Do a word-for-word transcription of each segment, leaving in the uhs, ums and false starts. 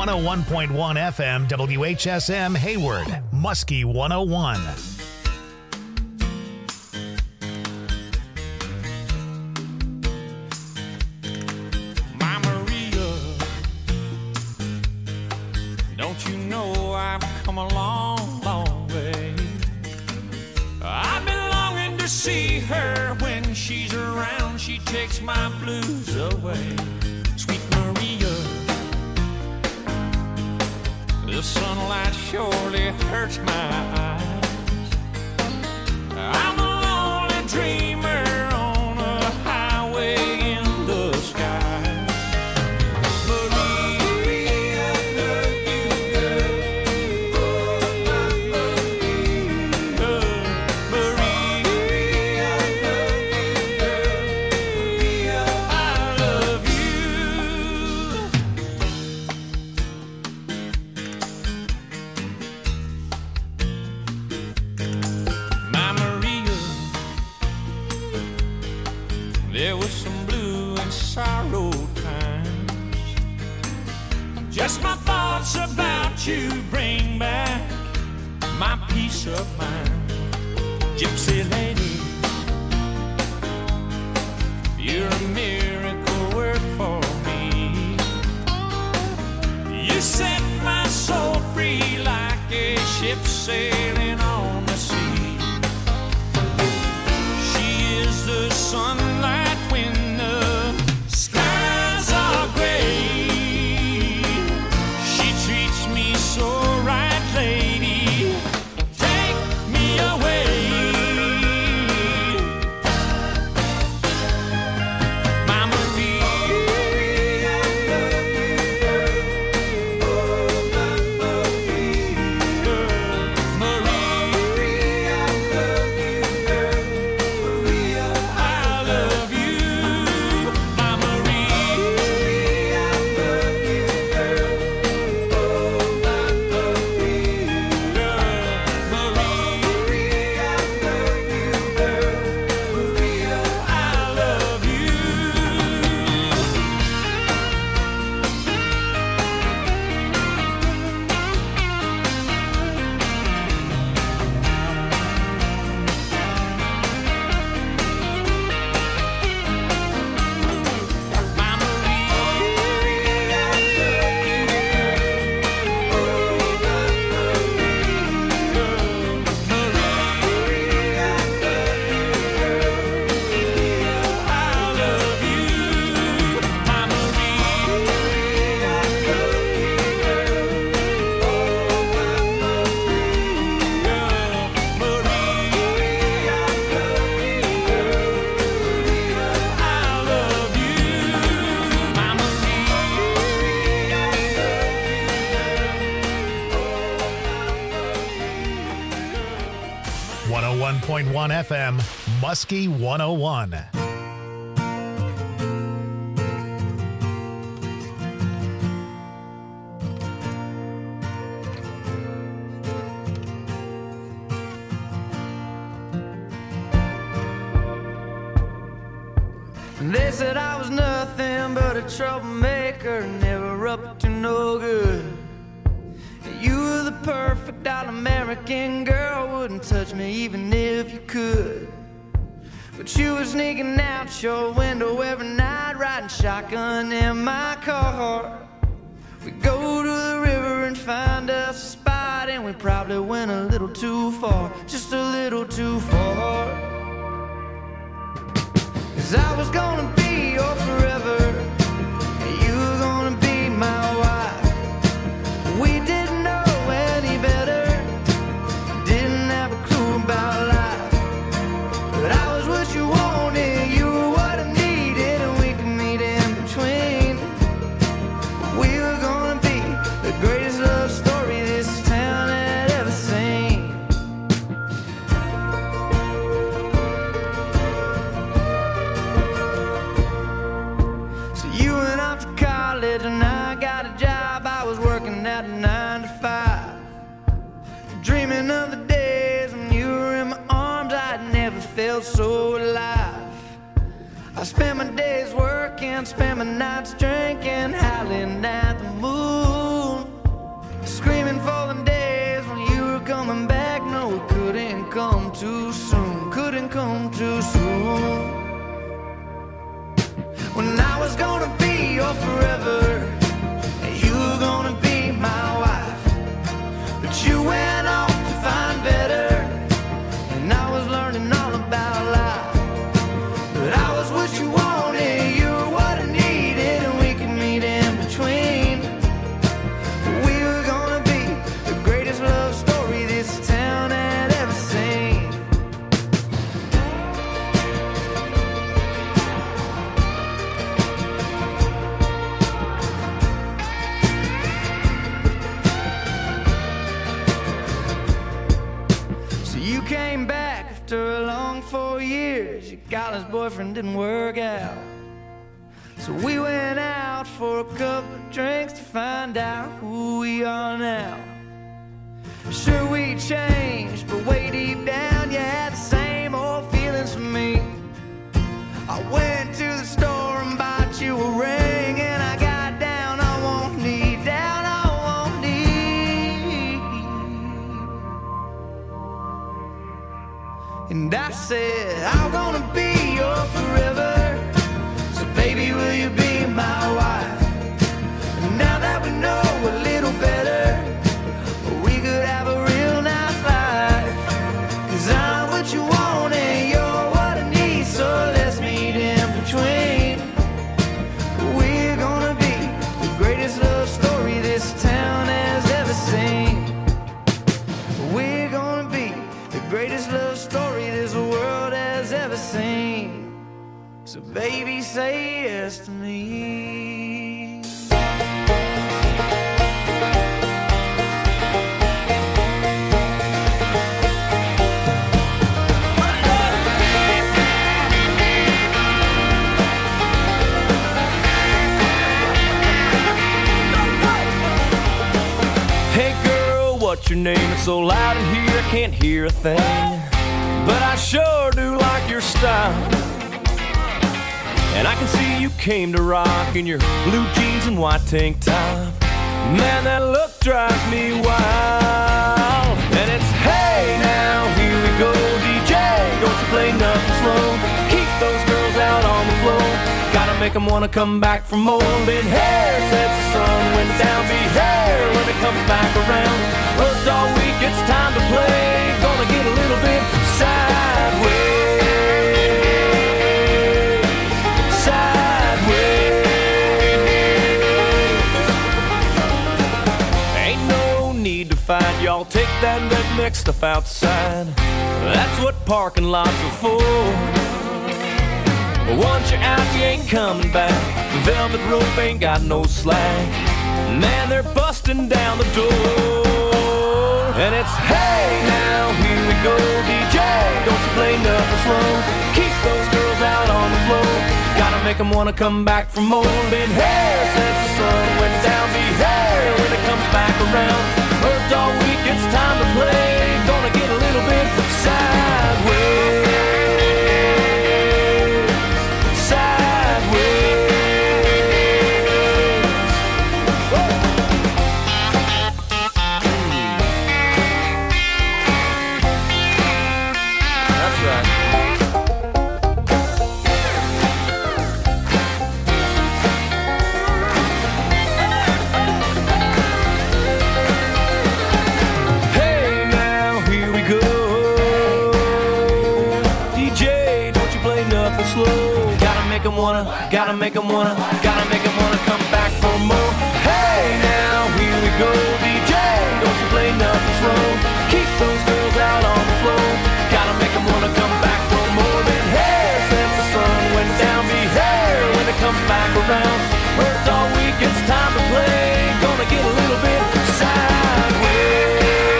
one oh one point one F M, W H S M Hayward, Muskie one oh one. My Maria, don't you know I've come a long, long way? I've been longing to see her. When she's around, she takes my blues away. Sweet Maria, the sunlight surely hurts my eyes. I'm a lonely dreamer on a highway in the sky. Maria, I love you, girl. Maria, I love you, girl. I love you. My Maria, there was some blue and sorrow times. Just my thoughts about you bring back my peace of mind. Gypsy lady, you're a miracle work for me. You set my soul free like a ship sailing on the sea. She is the sunlight when the skies are gray. She treats me so right, lady. Take me away. My Maria, I love you, girl. Maria, I love you, girl. Maria, I love you. My Maria, I love you, girl. Maria, I love you, girl. Maria, I love you. My Maria, I love you, girl. Maria, I love you, girl. I love you. My Maria, I love you, girl. Maria, I love you, girl. I love you. My Maria, I one oh one point one F M, Muskie one oh one. They said I was nothing but a troublemaker, never up to no good. You were the perfect all-American girl, wouldn't touch me even if you could. But you were sneaking out your window every night, riding shotgun in my car. We go to the river and find us a spot, and we probably went a little too far, just a little too far. 'Cause I was gonna be your forever, and you were gonna be my wife. We didn't know any better, didn't have a clue about life. But I was what you wanted, you were what I needed, and we could meet in between. We were gonna be the greatest love story this town had ever seen. your forever, and you were gonna be my wife. But you went off to find better, and I was learning all about life. But I was what you wanted, you were what I needed, and we could meet in between. We were gonna be the greatest love story this town had ever seen. So you came back after a long four years. Your college boyfriend didn't work out. So we went out for a couple of drinks to find out who we are now. Sure we changed, but way deep down you had the same old feelings for me. I went to the store and bought you a ring, and I got down on one knee, down on one knee. And I said, I'm gonna be your forever. So baby, will you be my wife? And now that we know a little better, we could have a real nice life. 'Cause I'm what you want and you're what I need, so let's meet in between. We're gonna be the greatest love story this town has ever seen. We're gonna be the greatest love story this world has ever seen. So baby, say yes to me. Hey girl, what's your name? It's so loud in here I can't hear a thing, but I sure do like your style. And I can see you came to rock in your blue jeans and white tank top. Man, that look drives me wild. And it's hey now, here we go, D J, don't you play nothing slow. Keep those girls out on the floor, gotta make them wanna come back for more. Been here since the sun went down, be here when it comes back around. Worked all week, it's time to play, gonna get a little bit sideways. Y'all take that red mix stuff outside, that's what parking lots are for. But once you're out, you ain't coming back. The velvet rope ain't got no slack. Man, they're busting down the door. And it's hey now, here we go, D J, don't you play nothing slow. Keep those girls out on the floor, gotta make them wanna come back for more. Been here since the sun went down, be here when it comes back around. Worked all week, it's time to play, gonna get a little bit sideways. Sideways. That's right. Slow. Gotta make them wanna, gotta make them wanna, gotta make them wanna come back for more. Hey now, here we go, D J, don't you play nothing slow. Keep those girls out on the floor, gotta make them wanna come back for more. Been here since the sun went down, be here when it comes back around. Worked all week, it's time to play, gonna get a little bit sideways.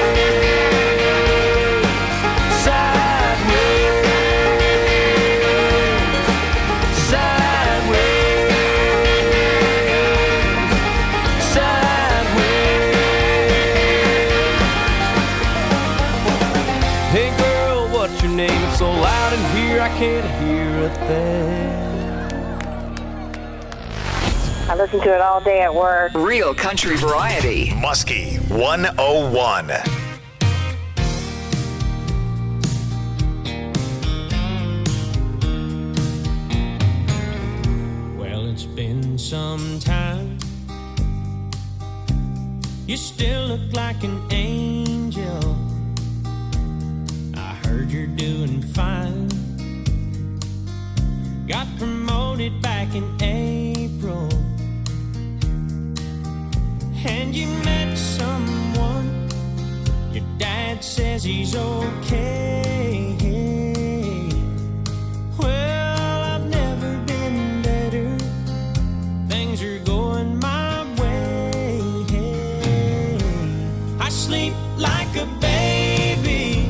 So loud in here I can't hear a thing. I listen to it all day at work. Real country variety. Muskie one oh one. Well, it's been been some time. You still look like an angel. I heard you're doing fine. Got promoted back in April, and you met someone. Your dad says he's okay. Well, I've never been better. Things are going my way. I sleep like a baby.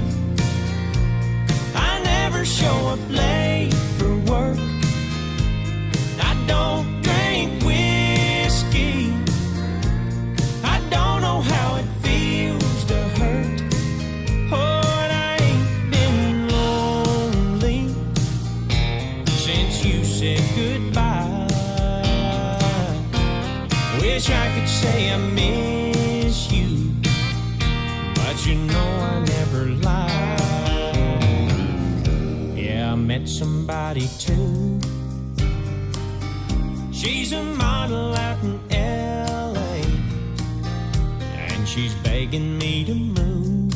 I never show up late for work. I don't drink whiskey. I don't know how it feels to hurt. Oh, and I ain't been lonely since you said goodbye. Wish I could say I miss you, but you know I never lie. Yeah, I met somebody too. She's a model out in L A, and she's begging me to move.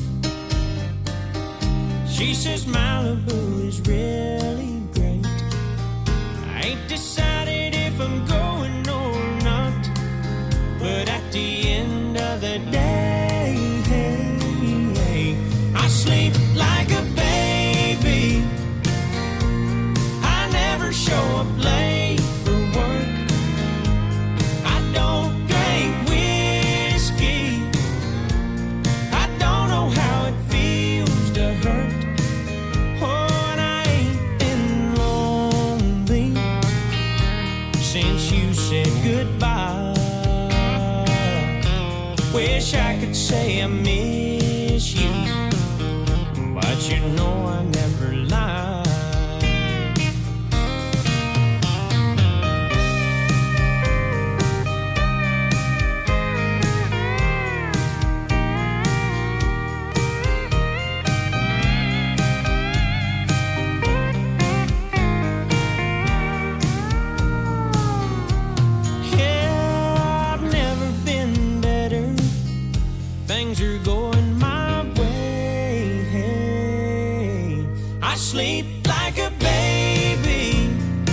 She says Malibu is really great. I ain't decided if I'm going or not, but at the end of the day, I sleep like a baby. I never show up late for work. I don't drink whiskey. I don't know how it feels to hurt. Oh, and I ain't been lonely since you said goodbye. Wish I could say I miss you, but you know I never lie. Yeah, I've never been better. Things are going my way. I sleep like a baby.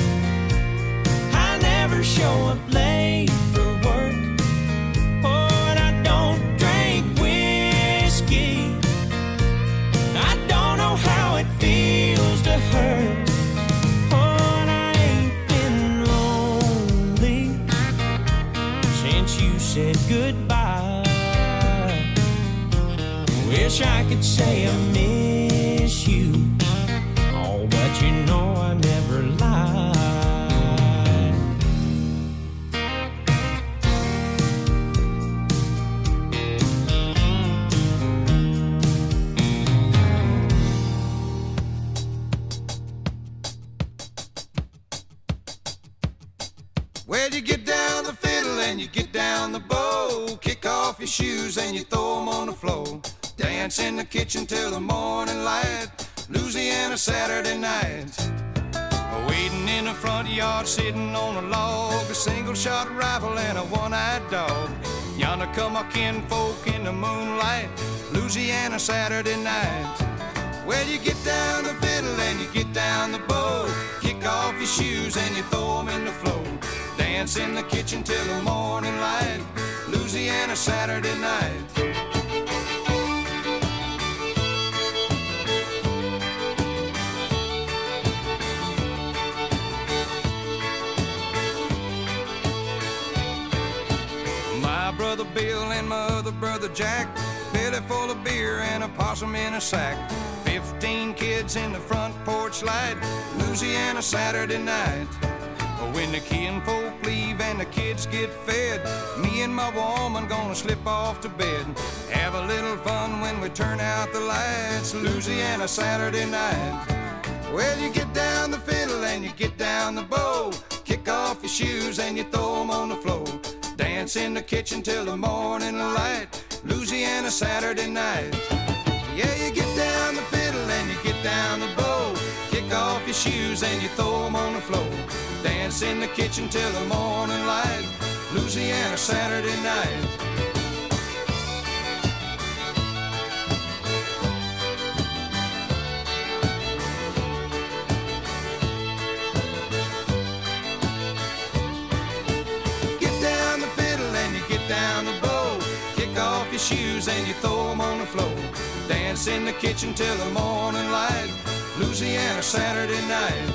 I never show up late for work. Oh, and I don't drink whiskey. I don't know how it feels to hurt. Oh, and I ain't been lonely since you said goodbye. Wish I could say I miss you, oh, but you know I never lie. Well, you get down the fiddle and you get down the bow, kick off your shoes and you throw them on the floor. Dance in the kitchen till the morning light, Louisiana Saturday night. Waiting in the front yard, sitting on a log, a single shot rifle and a one-eyed dog. Yonder come our kinfolk in the moonlight, Louisiana Saturday night. Well, you get down the fiddle and you get down the bow, kick off your shoes and you throw them in the floor. Dance in the kitchen till the morning light, Louisiana Saturday night. My brother Bill and my other brother Jack, belly full of beer and a possum in a sack. Fifteen kids in the front porch light, Louisiana Saturday night. When the kinfolk leave and the kids get fed, me and my woman gonna slip off to bed. Have a little fun when we turn out the lights, Louisiana Saturday night. Well, you get down the fiddle and you get down the bow, kick off your shoes and you throw them on the floor. Dance in the kitchen till the morning light, Louisiana Saturday night. Yeah, you get down the fiddle and you get down the bow, kick off your your shoes and you throw them on the floor. Dance in the kitchen till the morning light. Louisiana Saturday night. Get down the fiddle and you get down the bow. Kick off your shoes and you throw them on the floor. Dance in the kitchen till the morning light. Louisiana Saturday night.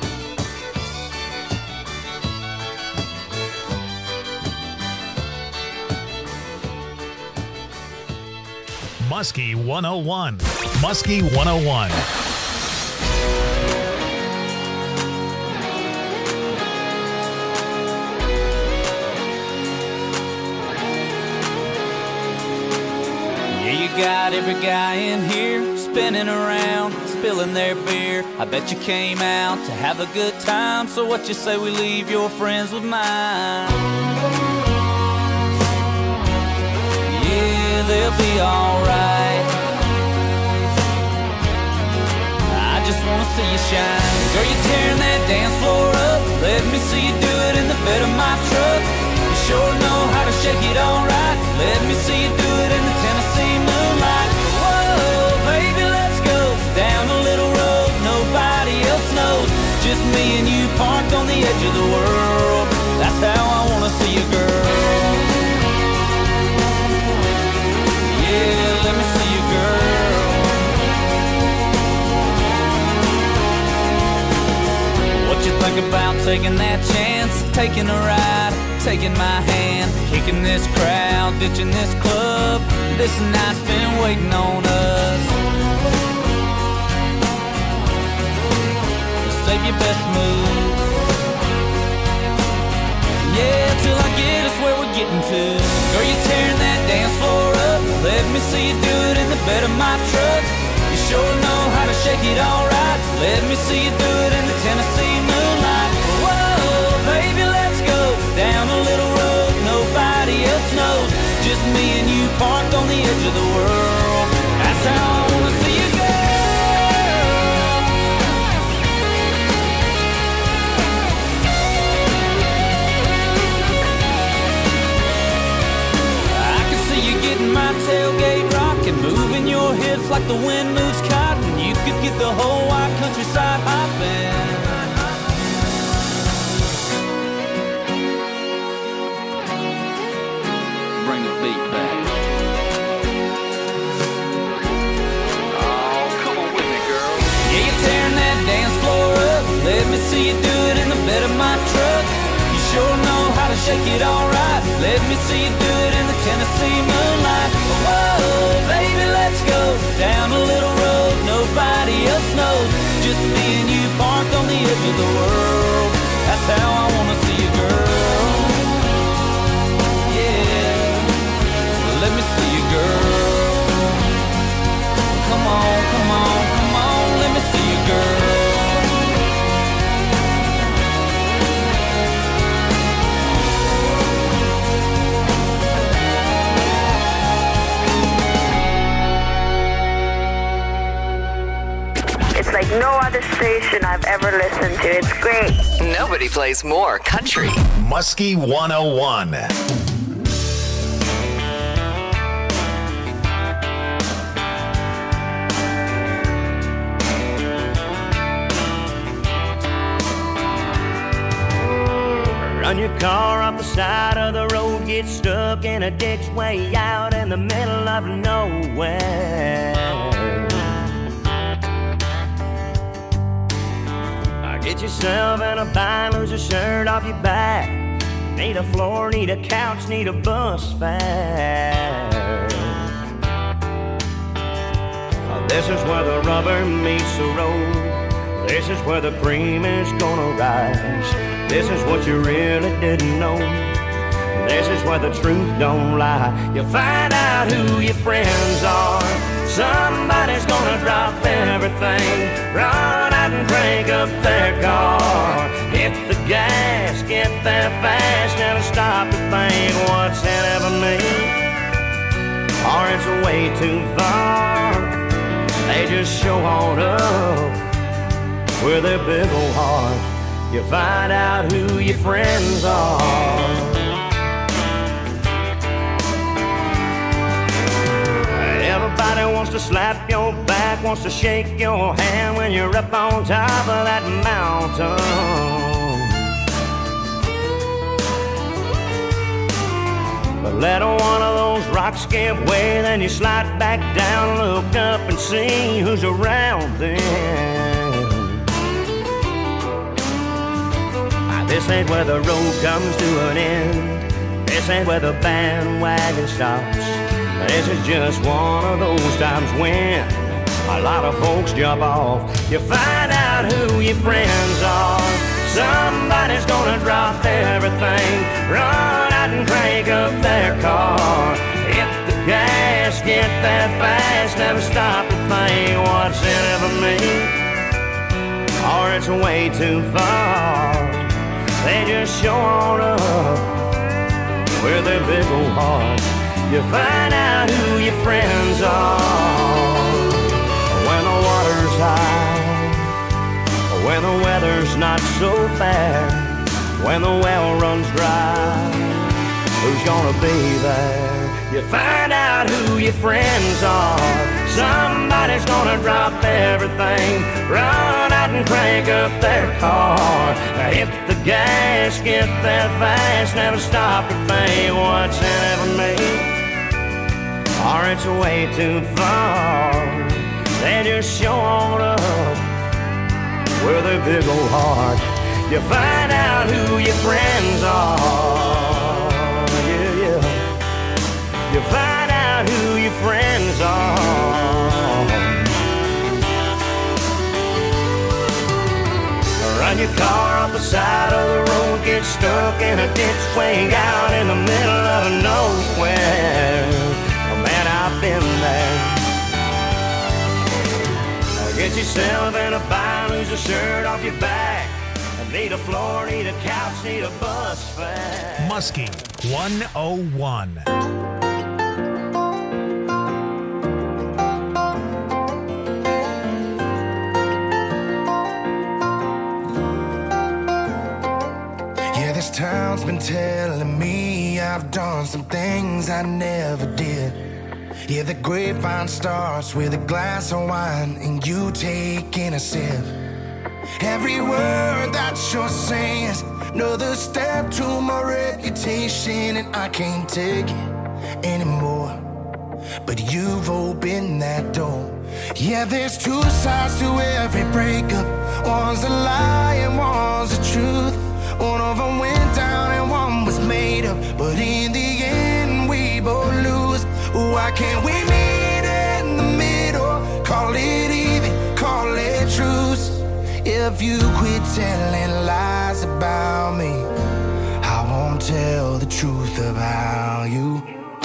Muskie one oh one. Muskie one oh one. Yeah, you got every guy in here spinning around, spilling their beer. I bet you came out to have a good time. So what you say we leave your friends with mine? Yeah, they'll be alright. I just wanna see you shine. Girl, you tearing that dance floor up. Let me see you do it in the bed of my truck. You sure know how to shake it alright. Let me see you do it in the Tennessee moonlight. Whoa, baby, let's go down a little road nobody else knows. Just me and you parked on the edge of the world. That's how I wanna see you, girl. Yeah, let me see you, girl. What you think about taking that chance? Taking a ride, taking my hand, kicking this crowd, ditching this club. This night's been waiting on us. Save your best move. Yeah, till I get us where we're getting to. Girl, you tearing that dance floor up. Let me see you do it in the bed of my truck. You sure know how to shake it alright. Let me see you do it in the Tennessee moonlight. Whoa, baby, let's go down a little road nobody else knows. Just me and you parked on the edge of the world. That's how I wanna see you, girl. I can see you getting my tailgate rocking, moving your hips like the wind moves cotton. You could get the whole wide countryside hopping. Bring the beat back. Oh, come on with me, girl. Yeah, you're tearing that dance floor up. Let me see you do it in the bed of my truck. You sure know how to shake it alright. Let me see you do it in the Tennessee moonlight. Whoa, baby, let's go down a little road nobody else knows. Just me and you parked on the edge of the world. That's how I wanna see you, girl. Yeah, let me see you, girl. Come on, come on, come on, let me see you, girl. Like no other station I've ever listened to. It's great. Nobody plays more country. Muskie one oh one. Run your car off the side of the road, get stuck in a ditch way out in the middle of nowhere. Get yourself in a bind, lose a shirt off your back. Need a floor, need a couch, need a bus fare. This is where the rubber meets the road. This is where the cream is gonna rise. This is what you really didn't know. This is where the truth don't lie. You'll find out who your friends are. Somebody's gonna drop everything, run out and crank up their car. Hit the gas, get there fast, and stop to think what's ahead of me, or it's way too far. They just show on up with their big old heart, you find out who your friends are. Everybody wants to slap your back, wants to shake your hand when you're up on top of that mountain. But let one of those rocks give way, then you slide back down, look up and see who's around then. Now, this ain't where the road comes to an end. This ain't where the bandwagon stops. This is just one of those times when a lot of folks jump off. You find out who your friends are. Somebody's gonna drop everything, run out and crank up their car, hit the gas, get that fast, never stop to think what's in it for me, or it's way too far. They just show on up with their big old heart. You find out who your friends are when the water's high, when the weather's not so fair, when the well runs dry. Who's gonna be there? You find out who your friends are. Somebody's gonna drop everything, run out and crank up their car, hit the gas, get that fast, never stop to think what's in it for me, or it's way too far. They just show on up with their big old heart. You find out who your friends are. Yeah, yeah. You find out who your friends are. Run your car off the side of the road, get stuck in a ditch way out in the middle of nowhere. Man, I've been there. Get yourself in a bind, lose a shirt off your back. Need a floor, need a couch, need a bus fare. Muskie one oh one. Yeah, this town's been telling me I've done some things I never did. Yeah, the grapevine starts with a glass of wine and you taking a sip. Every word that you're saying is another step to my reputation, and I can't take it anymore. But you've opened that door. Yeah, there's two sides to every breakup. One's a lie and one's the truth. One of them went down and one was made up, but in the end we both lose. Why can't we meet in the middle? Call it even, call it truce. If you quit telling lies about me, I won't tell the truth about you.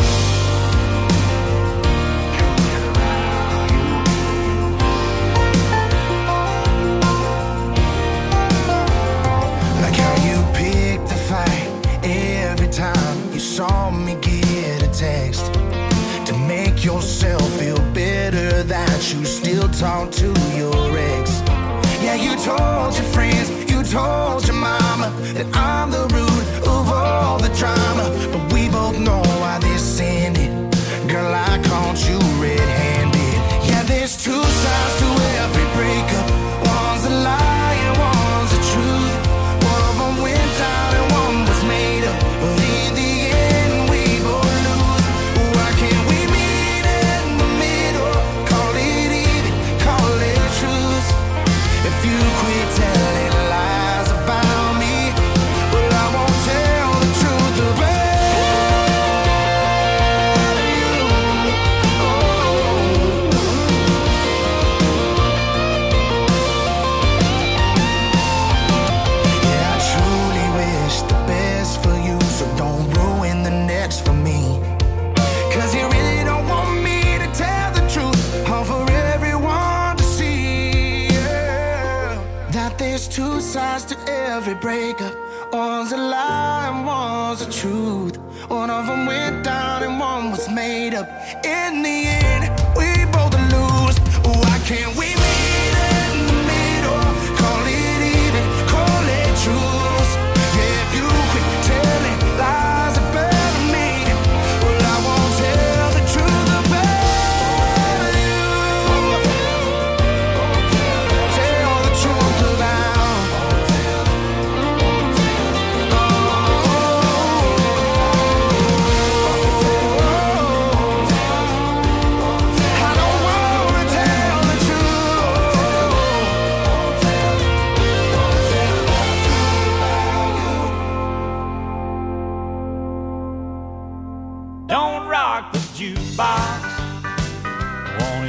Like how you picked a fight every time you saw me get a text, to make yourself feel better that you still talk to your ex. Yeah, you told your friends, you told your mama that I'm the root of all the drama. But we both know why this ended. Girl, I caught you red-handed. Yeah, there's two sides to every breakup. One's a lie and one's the truth. One of them went down and one was made up, but in the end we both lose. Why can't we meet in the middle? Call it even, call it truth. If you quit telling lies about me, well, I won't tell the truth about you. Oh. Yeah, I truly wish the best for you, so don't ruin the next for me. Cause you really don't want me to tell the truth, all for everyone to see. Yeah. That there's two sides to every breakup. One's a lie and one's the truth. One of them went down and one was made up. In the end, we both lose. Why can't we meet in the middle? Call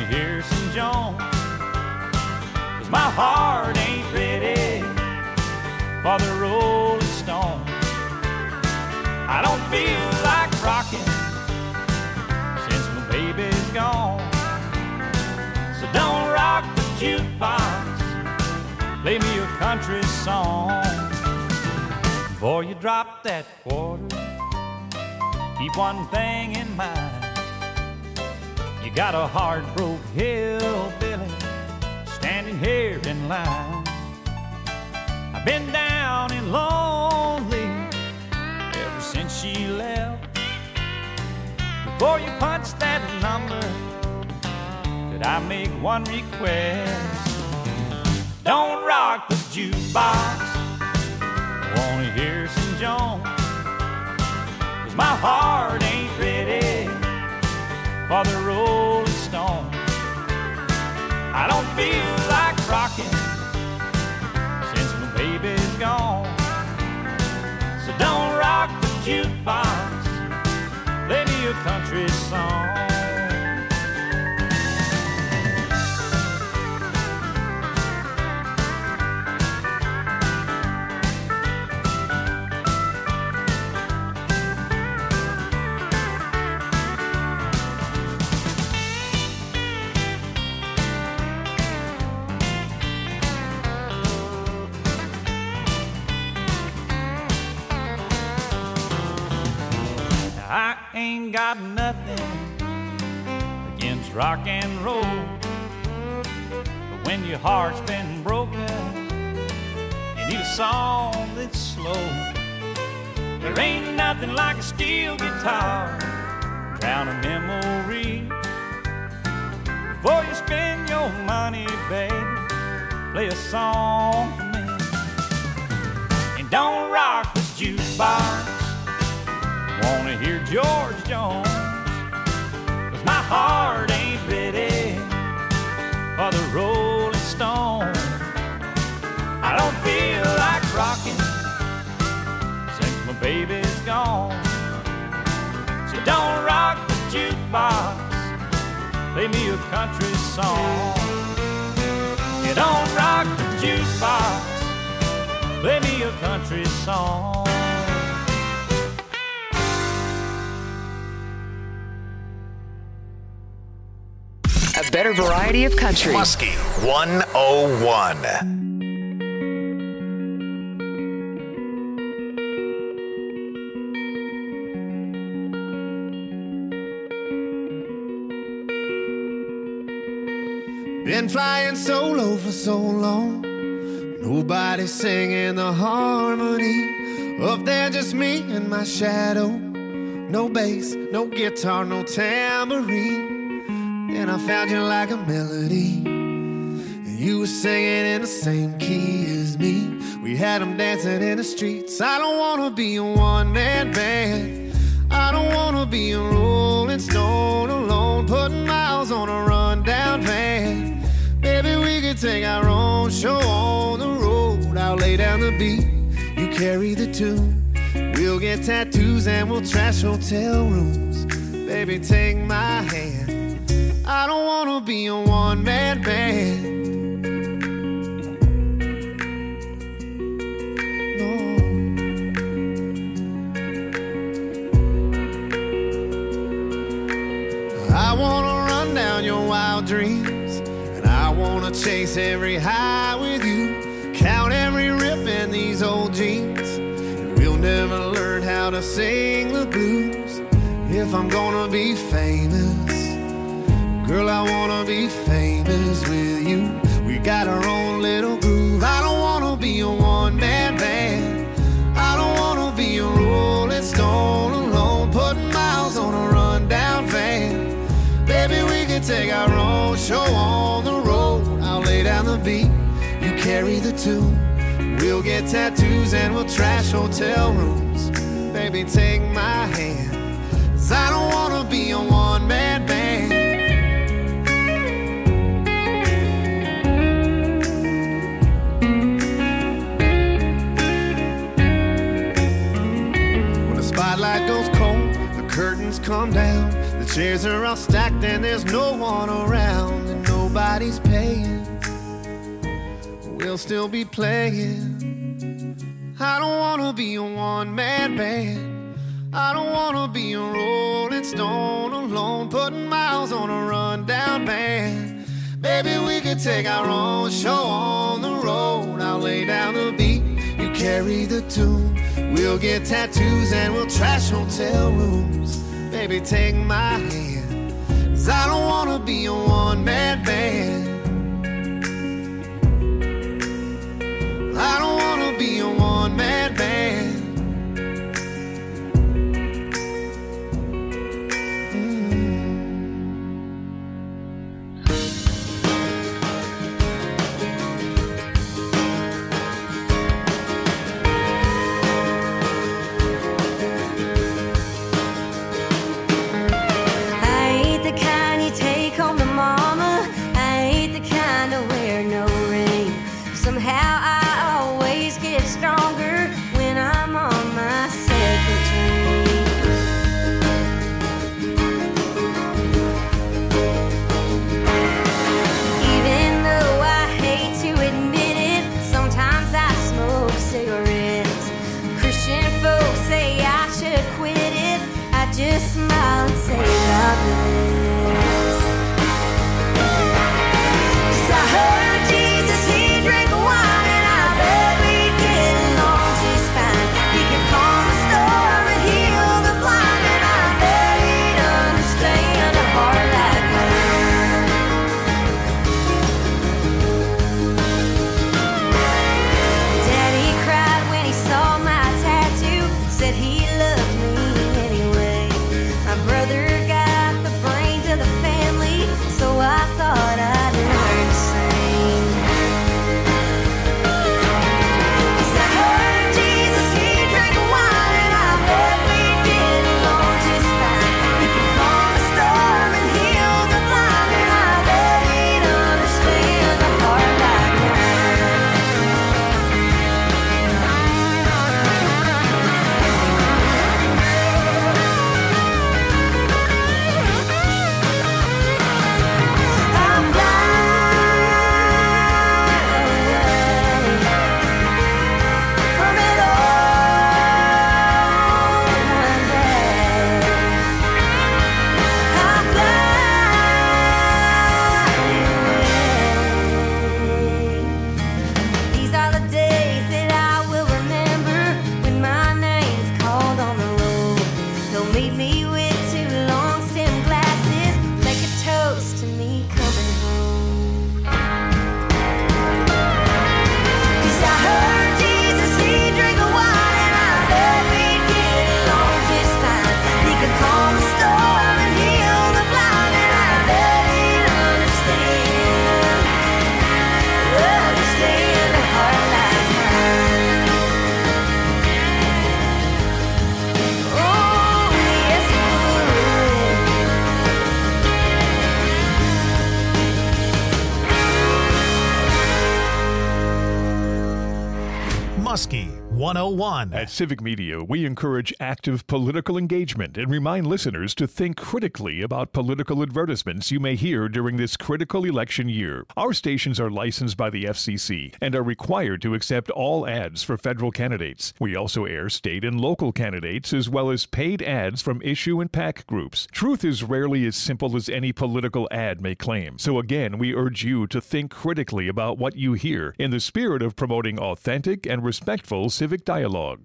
hear some Jones, 'cause my heart ain't ready for the Rolling Stones. I don't feel like rocking since my baby's gone. So don't rock the jukebox, play me a country song. Before you drop that quarter, keep one thing in mind. You got a heart-broke hillbilly standing here in line. I've been down and lonely ever since she left. Before you punch that number, could I make one request? Don't rock the jukebox, I wanna hear some Jones, 'cause my heart ain't ready for the Rolling Stones. I don't feel like rocking since my baby's gone. So don't rock the jukebox, play me a country song. I ain't got nothing against rock and roll, but when your heart's been broken, you need a song that's slow. There ain't nothing like a steel guitar, drown a memory. Before you spend your money, baby, play a song for me. And don't rock the jukebox, wanna hear George Jones, 'cause my heart ain't ready for the Rolling Stones. I don't feel like rocking since my baby's gone. So don't rock the jukebox, play me a country song. You don't rock the jukebox, play me a country song. A better variety of country. Muskie one oh one. Been flying solo for so long, nobody singing the harmony. Up there just me and my shadow, no bass, no guitar, no tambourine. And I found you like a melody, and you were singing in the same key as me. We had them dancing in the streets. I don't wanna be a one-man band, I don't wanna be a Rolling Stone alone, putting miles on a rundown van. Maybe we could take our own show on the road. I'll lay down the beat, you carry the tune. We'll get tattoos and we'll trash hotel rooms. Baby, take my hand, I don't wanna be a one-man band. No. I wanna run down your wild dreams, and I wanna chase every high with you, count every rip in these old jeans, and we'll never learn how to sing the blues. If I'm gonna be famous, girl, I wanna be famous with you. We got our own little groove. I don't wanna be a one-man band, I don't wanna be a Rolling Stone alone, putting miles on a rundown van. Baby, we can take our own show on the road. I'll lay down the beat, you carry the tune. We'll get tattoos and we'll trash hotel rooms. Baby, take my hand, 'cause I don't wanna be a one-man band. Spotlight goes cold, the curtains come down, the Chairs are all stacked and there's no one around and nobody's paying. We'll still be playing. I don't wanna be a one-man band. I don't wanna be a Rolling Stone alone, putting miles on a rundown band. Baby, we could take our own show on the road. I'll lay down the beat, you carry the tune. We'll get tattoos and we'll trash hotel rooms. Baby, take my hand, 'cause I don't wanna be a one-man band. I don't wanna be a one-man band. Just smile and say God bless. 'Cause I heard Jesus, he drank wine, and I bet we get along just fine. He could calm the storm and heal the blind, and I bet he'd understand a heart like mine. Daddy cried when he saw my tattoo, said he loved me anyway. My brother got the brains of the family, so I thought I'd learn to sing. 'Cause I heard Jesus, he drank wine, and I bet we'd get along just fine. He could calm the storm and heal the blind, and I bet he'd understand a heart like Muskie one oh one. At Civic Media, we encourage active political engagement and remind listeners to think critically about political advertisements you may hear during this critical election year. Our stations are licensed by the F C C and are required to accept all ads for federal candidates. We also air state and local candidates as well as paid ads from issue and PAC groups. Truth is rarely as simple as any political ad may claim. So again, we urge you to think critically about what you hear in the spirit of promoting authentic and respectful civic dialogue.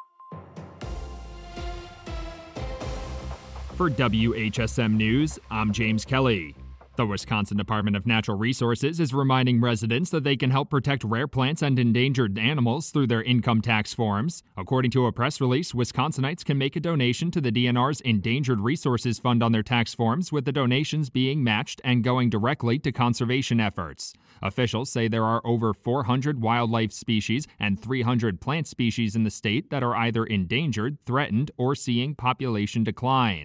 For W H S M News, I'm James Kelly. The Wisconsin Department of Natural Resources is reminding residents that they can help protect rare plants and endangered animals through their income tax forms. According to a press release, Wisconsinites can make a donation to the D N R's Endangered Resources Fund on their tax forms, with the donations being matched and going directly to conservation efforts. Officials say there are over four hundred wildlife species and three hundred plant species in the state that are either endangered, threatened, or seeing population decline.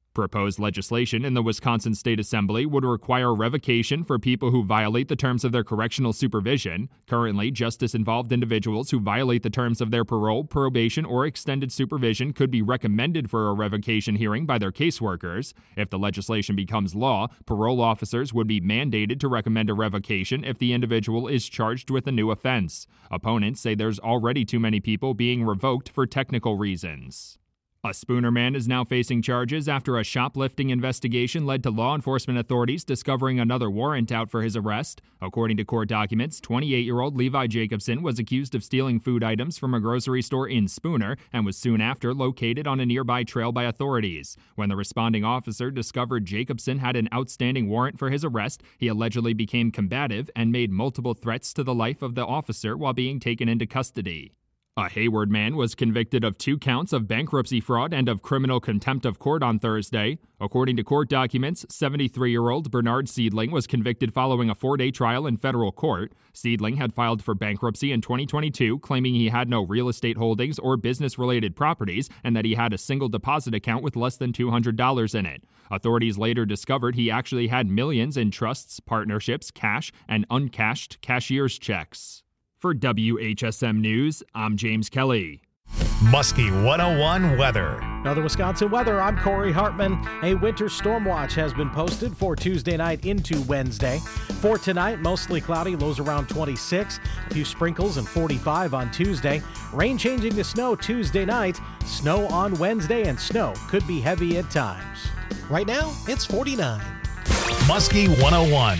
Proposed legislation in the Wisconsin State Assembly would require revocation for people who violate the terms of their correctional supervision. Currently, justice-involved individuals who violate the terms of their parole, probation, or extended supervision could be recommended for a revocation hearing by their caseworkers. If the legislation becomes law, parole officers would be mandated to recommend a revocation if the individual is charged with a new offense. Opponents say there's already too many people being revoked for technical reasons. A Spooner man is now facing charges after a shoplifting investigation led to law enforcement authorities discovering another warrant out for his arrest. According to court documents, twenty-eight-year-old Levi Jacobson was accused of stealing food items from a grocery store in Spooner and was soon after located on a nearby trail by authorities. When the responding officer discovered Jacobson had an outstanding warrant for his arrest, he allegedly became combative and made multiple threats to the life of the officer while being taken into custody. A Hayward man was convicted of two counts of bankruptcy fraud and of criminal contempt of court on Thursday. According to court documents, seventy-three-year-old Bernard Seedling was convicted following a four-day trial in federal court. Seedling had filed for bankruptcy in twenty twenty-two, claiming he had no real estate holdings or business-related properties and that he had a single deposit account with less than two hundred dollars in it. Authorities later discovered he actually had millions in trusts, partnerships, cash, and uncashed cashier's checks. For W H S M News, I'm James Kelly. Muskie one oh one weather. Another Wisconsin weather. I'm Corey Hartman. A winter storm watch has been posted for Tuesday night into Wednesday. For tonight, mostly cloudy, lows around twenty-six. A few sprinkles and forty-five on Tuesday. Rain changing to snow Tuesday night. Snow on Wednesday, and snow could be heavy at times. Right now, it's forty-nine. Muskie one oh one.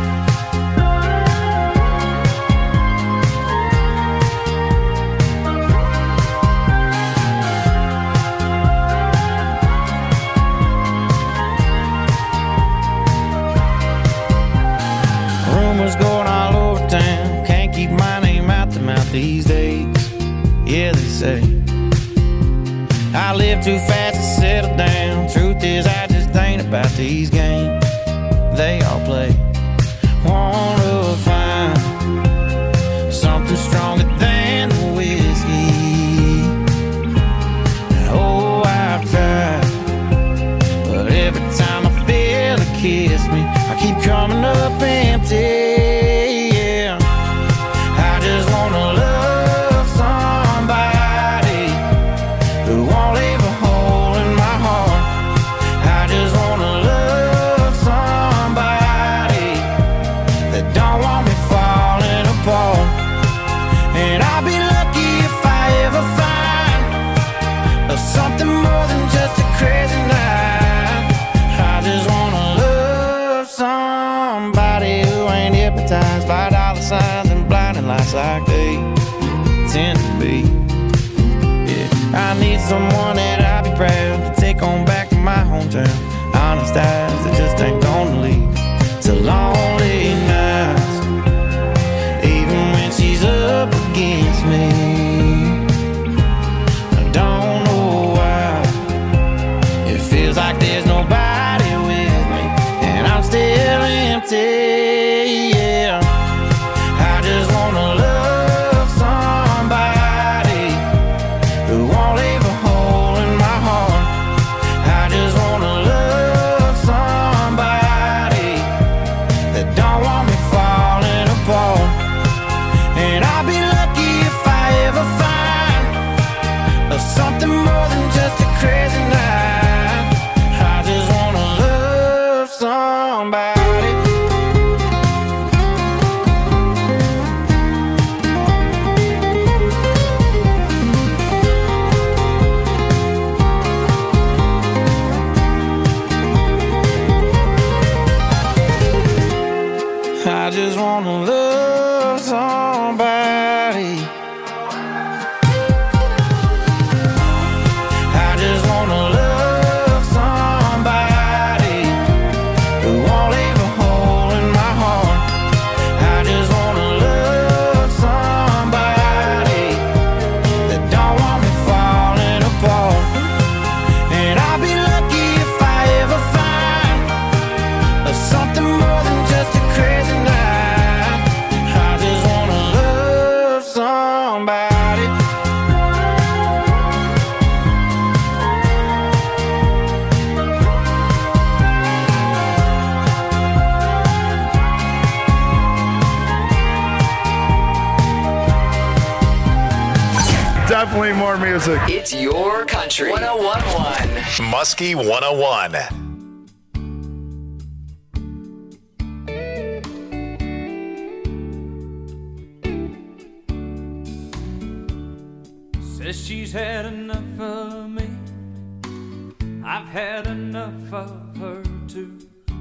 Rumors going all over town, can't keep my name out the mouth these days. Yeah, they say I live too fast to settle down. Truth is, I just ain't about these games they all play. Wanna find something stronger than the whiskey. Oh, I've tried, but every time I feel it kiss me, I keep coming up empty. Yeah, I just wanna love somebody who won't leave a hole in my heart. I just wanna love somebody that don't want me falling apart. And I'll be lucky if I ever find something more than just a crazy night. I just wanna love somebody who ain't hypnotized by dollar signs and blinding lights like they tend to be. Yeah, I need someone that I'll be proud to take on back to my hometown. Honest eyes that just ain't gonna lead to lonely nights, even when she's up against me. I don't know why it feels like there's nobody with me, and I'm still empty. Yeah, I just wanna love somebody who won't leave a hole in my heart. I just wanna love somebody that don't want me falling apart. And I'll be lucky if I ever find something more than just a crazy night. I just wanna love somebody. I just wanna love somebody. I just wanna love somebody who won't leave a hole in my heart. I just wanna love somebody that don't want me falling apart. And I'll be lucky if I ever find something more than just a crazy night. definitely more music. It's your country. one oh one point one. Muskie one oh one. Says she's had enough of me. I've had enough of her too.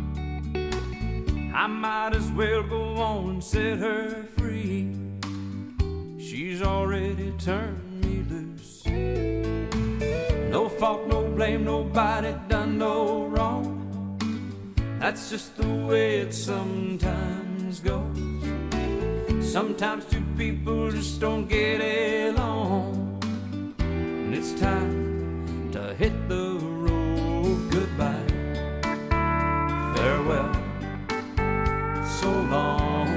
I might as well go on and set her free. She's already turned me loose. No fault, no blame, nobody done no wrong. That's just the way it sometimes goes. Sometimes two people just don't get along. And it's time to hit the road. Goodbye, farewell, so long,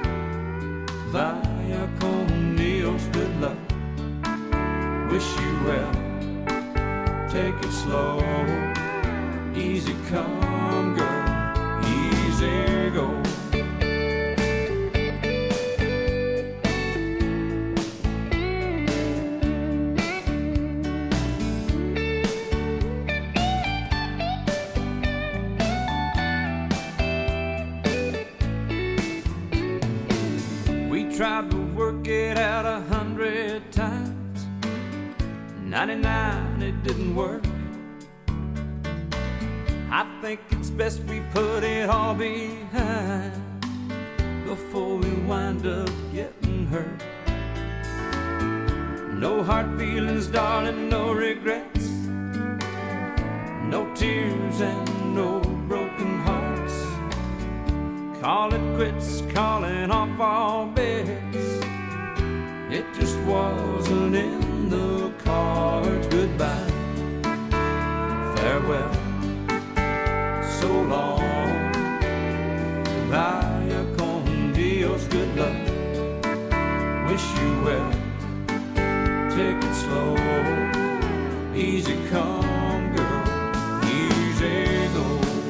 via con Dios, good luck, wish you well, take it slow, easy come girl, easy go. Tried to work it out a hundred times. ninety-nine, it didn't work. I think it's best we put it all behind before we wind up getting hurt. No hard feelings, darling, no regrets, no tears and no broken hearts. Call it quits, calling off all bets. It just wasn't in the cards. Goodbye, farewell, so long, vaya con Dios, good luck, wish you well, take it slow, easy come girl, easy go.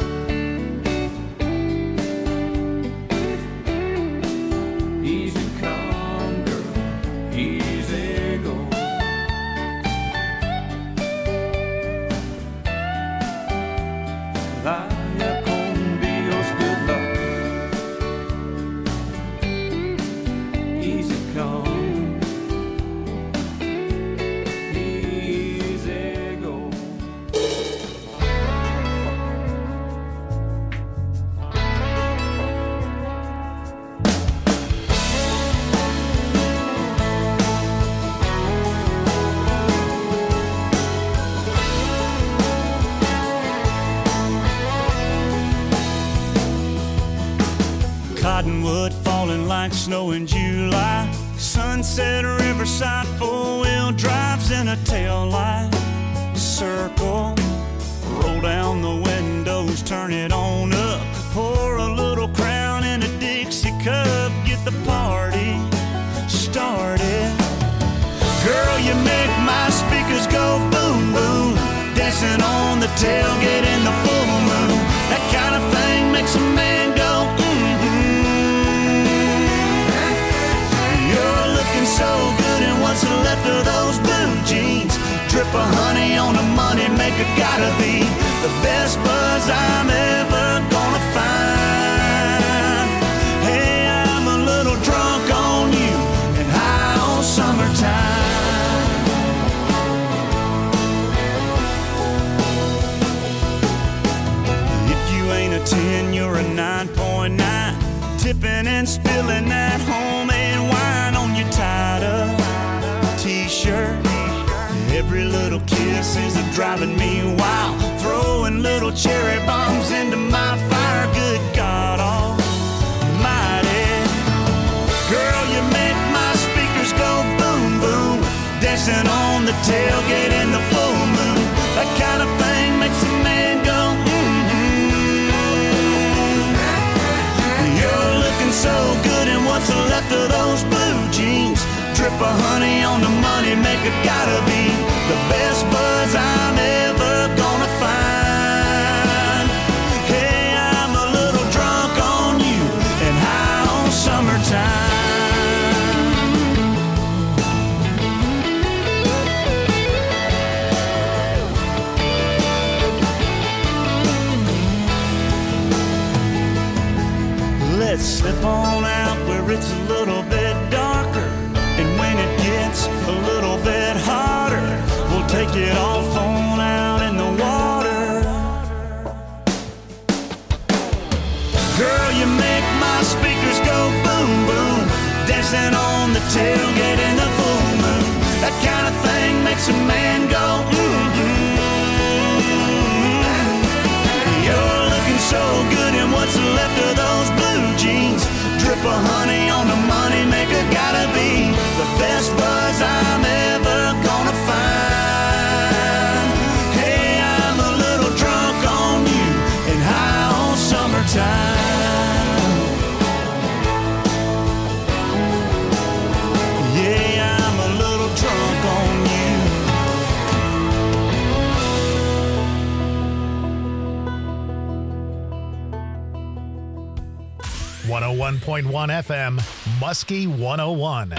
Cottonwood falling like snow in July. Sunset Riverside, four-wheel drives in a tail light. Circle, roll down the windows, turn it on up. Pour a little Crown in a Dixie cup, get the party started. Girl, you make my speakers go boom, boom. Dancing on the tailgate in the full moon. That kind of thing makes a man go so good, and what's left of those blue jeans? Drip of honey on the money maker, gotta be the best buzz I'm ever gonna find. Hey, I'm a little drunk on you and high on summertime. If you ain't a ten, you're a nine point nine. Tipping and spilling that homemade wine on your tied up t-shirt. Every little kiss is a driving me wild. Throwing little cherry bombs into my fire. Good God almighty. Girl, you make my speakers go boom, boom. Dancing on the tailgate in the full moon. That kind of thing makes a man go so good, and what's left of those blue jeans? Drip of honey on the money maker, gotta be the best buzz I'm ever gonna find. Hey, I'm a little drunk on you and high on summertime. let's slip on out where it's a little bit darker. And when it gets a little bit hotter, we'll take it off on out in the water. Girl, you make my speakers go boom, boom, dancing on the tailgate in the full moon. That kind of thing makes a man go mm-hmm. You're looking so good in what's left of those blue jeans. Drip of honey on the money maker, gotta be the best buzz I'm ever gonna find. Hey, I'm a little drunk on you and high on summertime. Yeah, I'm a little drunk on you. one oh one point one F M, Muskie one oh one.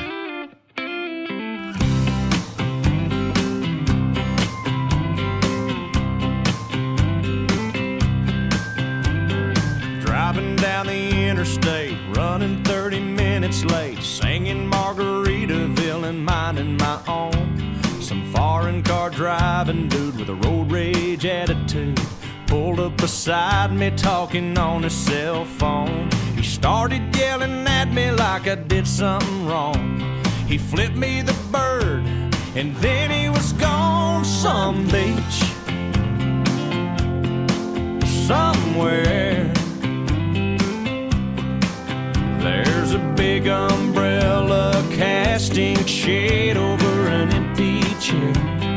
Driving down the interstate, running thirty minutes late, singing Margaritaville and minding my own. Some foreign car driving dude with a road rage attitude pulled up beside me talking on his cell phone. He started yelling at me like I did something wrong. He flipped me the bird and then he was gone. Some beach somewhere, there's a big umbrella casting shade over an empty chair.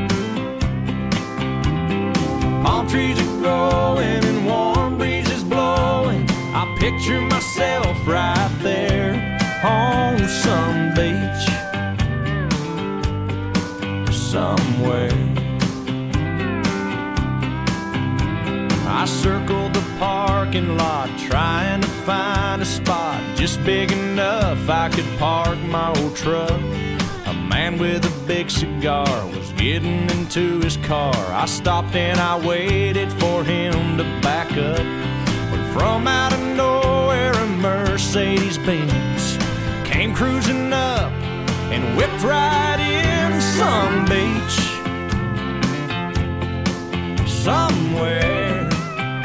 Palm trees are growing and warm breezes blowing. I picture myself right there on some beach somewhere. I circled the parking lot trying to find a spot just big enough I could park my old truck. A man with a big cigar was getting into his car. I stopped and I waited for him to back up. When from out of nowhere a Mercedes-Benz came cruising up and whipped right in. Some beach somewhere,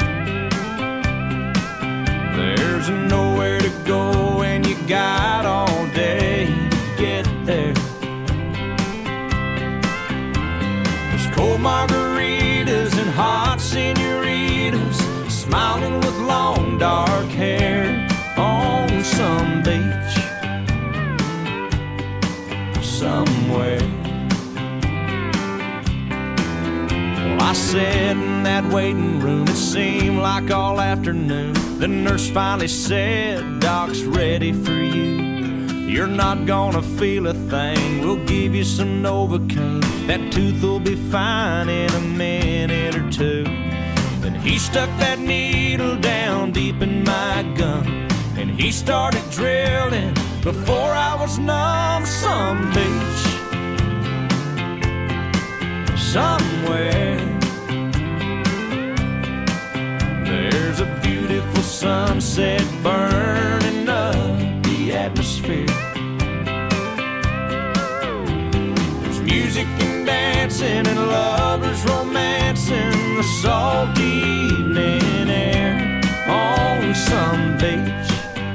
there's nowhere to go and you got all day to get there. There's cold margaritas and hot senoritas smiling with long dark hair on some beach somewhere. Well, I sat in that waiting room, it seemed like all afternoon. The nurse finally said, Doc's ready for you. You're not gonna feel a thing, we'll give you some Novocaine. That tooth will be fine in a minute or two. Then he stuck that needle down deep in my gum, and he started drilling before I was numb. Some beach somewhere, there's a beautiful sunset burning up the atmosphere. There's music and dancing and lovers romancing the salty evening air on some beach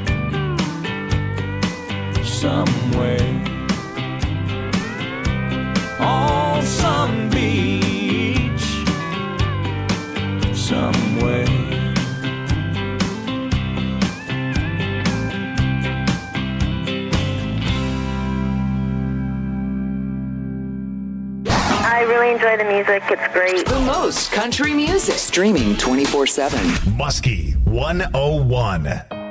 somewhere. On some beach somewhere. I really enjoy the music. It's great. The most country music. Streaming twenty-four seven. Muskie one oh one.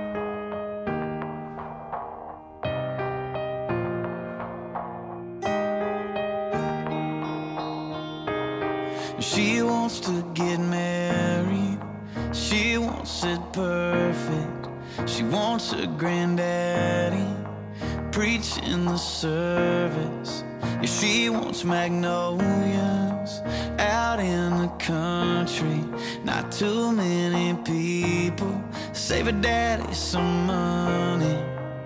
She wants to get married. She wants it perfect. She wants her granddaddy preaching the service. Yeah, she wants magnolias out in the country. Not too many people save her daddy some money.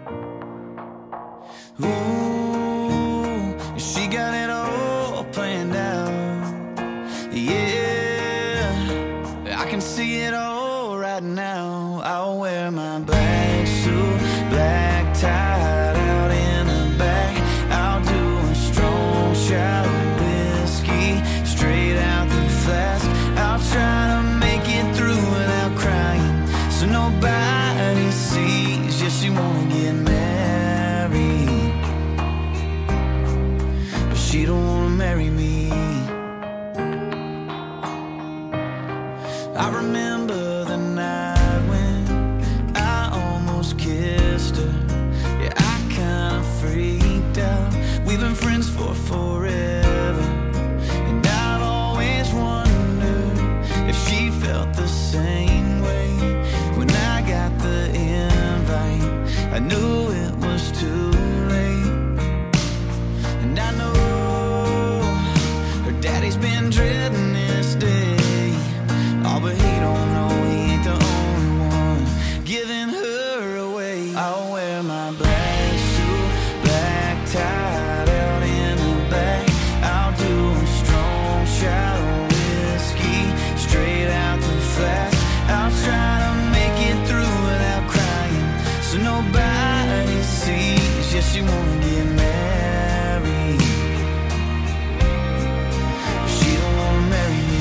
Ooh, she got it all planned out. Yeah, I can see it all right now. I'll wear my black suit, black tie out in the back. I'll do a strong shot of whiskey straight out the flask. I'll try to make it through without crying, so nobody sees. Yeah, she wanna get married, but she don't wanna marry me. I remember the night when I almost kissed her. Yeah, I kinda freaked out. We've been friends for forever, and I've always wondered if she felt the same way. When I got the invite, I knew it was too late. And I know her daddy's been dreading this day. Oh, but he don't know he ain't the only one giving her away. I'll wear my black suit, black tie out in the back. I'll do a strong shot of whiskey straight out the flask. I'll try to make it through without crying, so nobody sees. Yeah, she wanna get married, but she don't wanna marry me.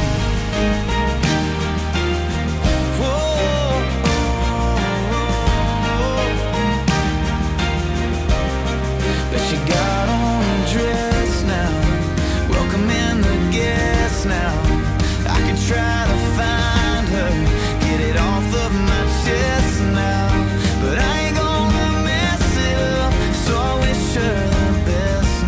But she got on a dress now, welcoming the guests now. I could try to find her, get it off of my chest now, but I ain't gonna mess it up, so I wish her the best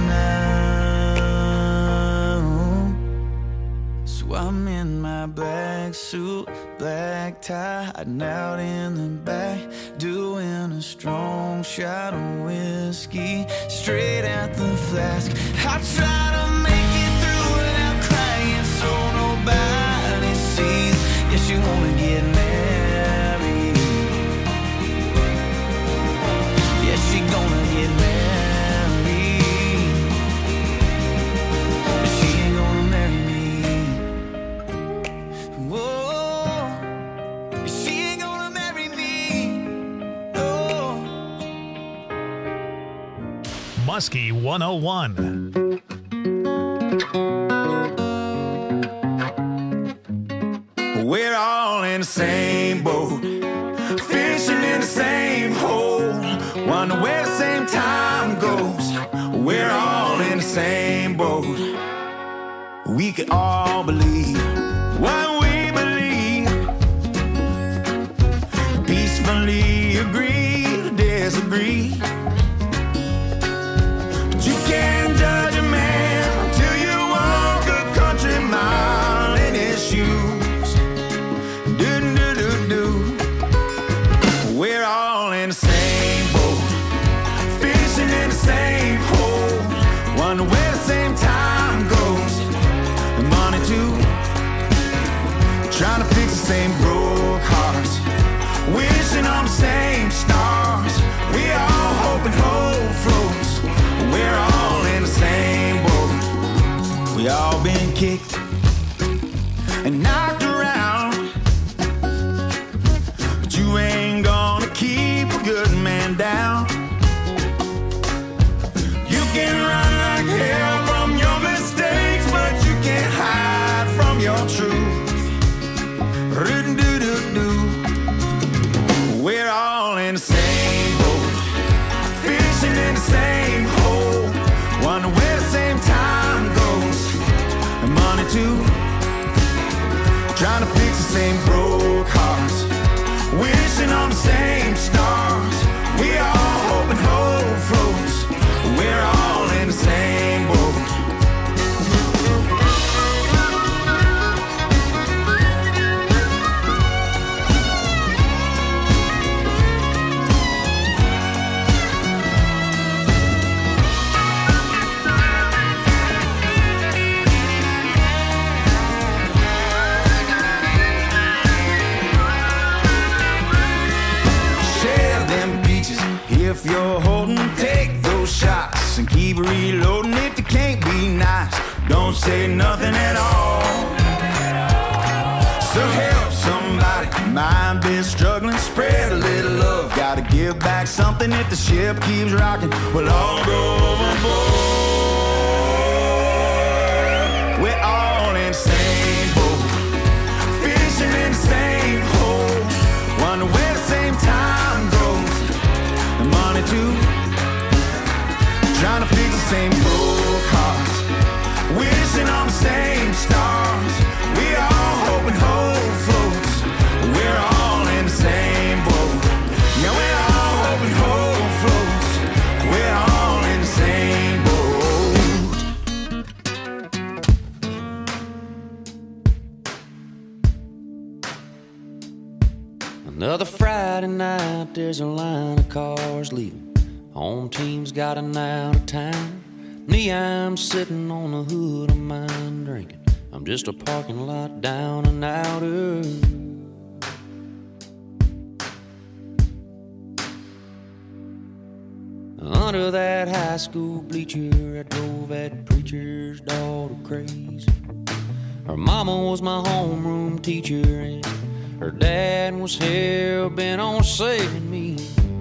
now. So I'm in my black suit, black tie, hiding out in the back, doing a strong shot of whiskey straight out the flask. I try to make it through without crying, so nobody sees. Yeah, she wanna get married. Yeah, she gonna get married, but she ain't gonna marry me. Whoa, she ain't gonna marry me. No. Muskie one oh one. We're all in the same boat, fishing in the same hole, wonder where the same time goes. We're all in the same boat. We can all believe what we believe, peacefully agree to disagree. But you can't judge a man until you walk a country mile in his shoes. We're all in the same boat, fishing in the same hole, wonder where the same time goes. And money too, trying to fix the same broke hearts, wishing on the same stars. We all hope and hope floats. We're all in the same boat. We all been kicked and knocked around, but you ain't gonna keep a good man down. You can run like hell from your mistakes, but you can't hide from your truth. Ru-do-do-do. We're all in the same boat, fishing in the same hole, wonder where the same time goes. And money too, trying to fix the same broke hearts, wishing on the same stars. We all hope and hope floats. We're all in the same boat. if you're holding, take those shots and keep reloading. If you can't be nice, don't say nothing at all. So help somebody, mind been struggling, spread a little love. Gotta give back something if the ship keeps rocking. We'll all go overboard. We're all in the same boat, fishing in the same hole, wonder where the same time goes. The money too, trying to fix the same broke hearts, wishing on the same stars. We all hoping hope floats. We're all in the same boat. Yeah, we're all hoping hope floats. We're all in the same boat. Another Friday night, there's a line of cars leaving. Home team's got an out of town. Me, I'm sitting on the hood of mine drinking. I'm just a parking lot down and outer. Under that high school bleacher, I drove that preacher's daughter crazy. Her mama was my homeroom teacher, and her dad was hell-bent on saving me.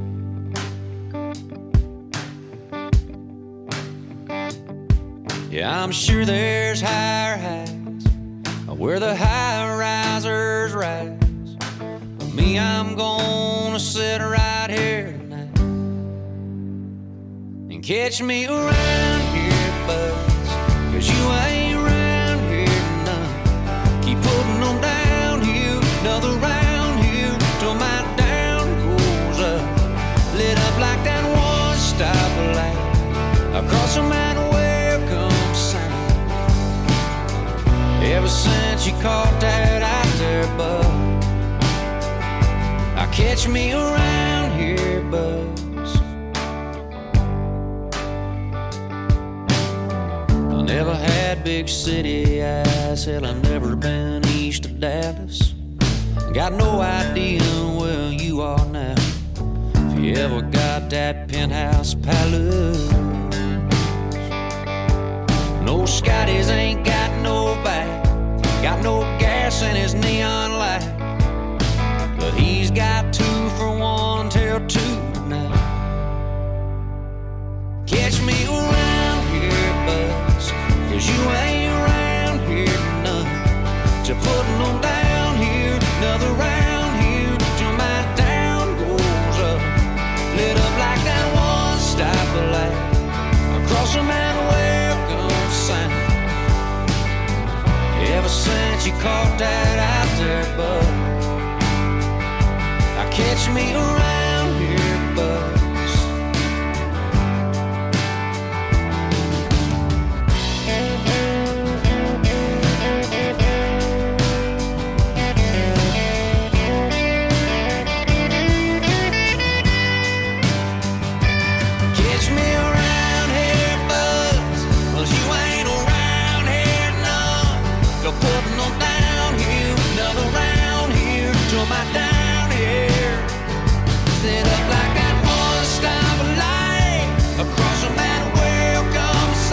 Yeah, I'm sure there's higher heights where the high-risers rise. But me, I'm gonna sit right here tonight and catch me around here, buzz, 'cause you ain't around here none. Keep putting them downhill, another round here, till my down goes up. Lit up like that one-stop light across the mountain. Ever since you caught that out there, bud, I catch me around here, buzz. I never had big city eyes, hell, I never been east of Dallas. Got no idea where you are now, if you ever got that penthouse palace. No Scotties ain't got no back, got no gas in his neon light, but he's got two for one till two tonight. Catch me around here, buzz, 'cause you ain't around here none. To putting them down here, another round here, till my down goes up. Lit up like that one-stop light across the mountain. Welcome sign. Ever since you caught that out there, bud, I catch me around.